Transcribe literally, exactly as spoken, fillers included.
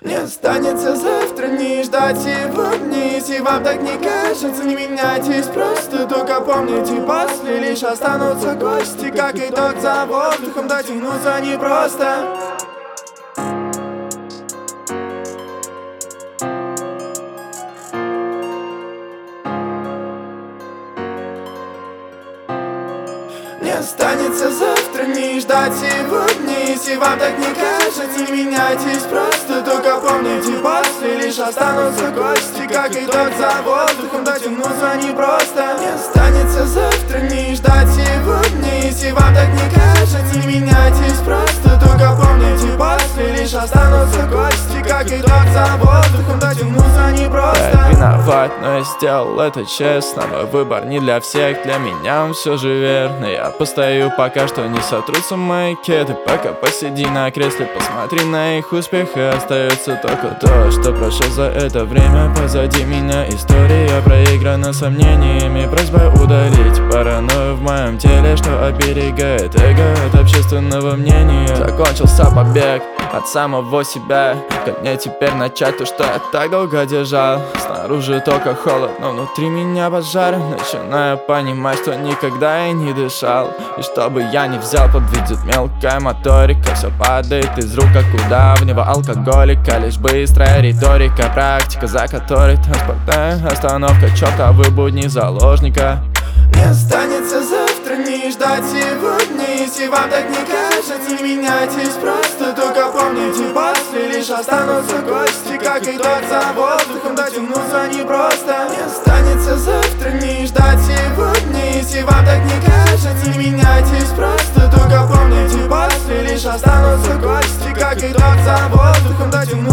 Не останется завтра, не ждать сегодня. Если вам так не кажется, не меняйтесь, просто только помните, после лишь останутся гости. Как и тот за воздухом, дотянуться непросто. Не останется завтра, не ждать сегодня. Если вам так не кажется, не меняйтесь, просто только помните, после лишь останутся гости. Как и тот за воздухом, дотянуться непросто. Не останется завтра, не ждать сегодня. Если вам так не кажется, не меняйтесь, просто только помните, после лишь останутся гости. Как и тот за воздухом, дотянуться непросто. Я виноват, но я сделал это честно. Мой выбор не для всех, для меня он все же верный. Я постою, пока что не сотрутся мои кеды. Пока посиди на кресле, посмотри на их успех. И остается только то, что прошло за это время. Позади меня история проиграна сомнениями. Просьба удалить паранойю в моем теле, что оберегает эго от общественного мнения. Закончился побег от самого себя. Как мне теперь начать то, что я так долго держал? Снаружи только холод, но внутри меня пожар. Начинаю понимать, что никогда я не дышал. И что бы я ни взял, подведет мелкая моторика. Все падает из рук, как у давнего алкоголика. Лишь быстрая риторика, практика, за которой транспортная остановка. Чертовы будни заложника. Не останется завтра, не ждать сегодня. Если вам так не кажется, не меняйтесь, просто только помните, после лишь останутся гости. Как и тот за воздухом, дотянуться непросто. Не останется завтра, не ждать сегодня. Если вам так не кажется, не меняйтесь, просто только помните, после лишь останутся гости. Как и тот за воздухом, дотянуться